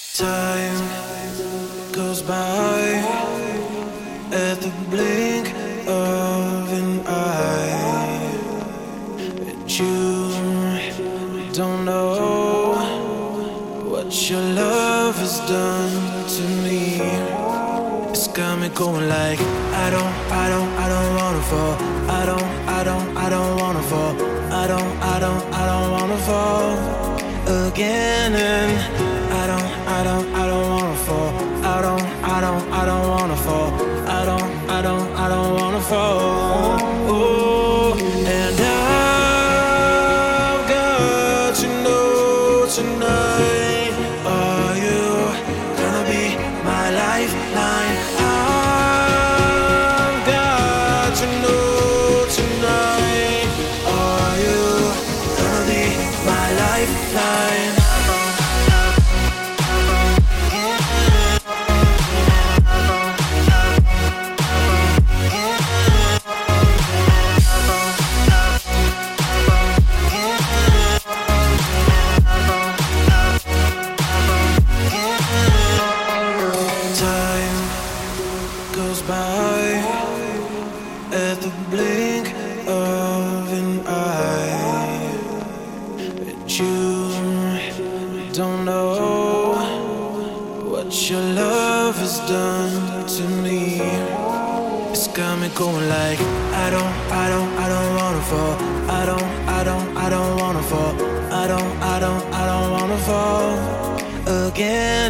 Time goes by at the blink of an eye, and you don't know what your love has done to me. It's got me going like I don't wanna fall. I don't wanna fall. I don't wanna fall again, and I don't wanna fall. I don't wanna fall. I don't wanna fall. Oh, and I've got to know tonight, are you gonna be my lifeline? I've got to know tonight, are you gonna be my lifeline? Time goes by at the blink of an eye, and you don't know what your love has done to me. It's got me going like I don't wanna fall. I don't wanna fall. I don't wanna fall again.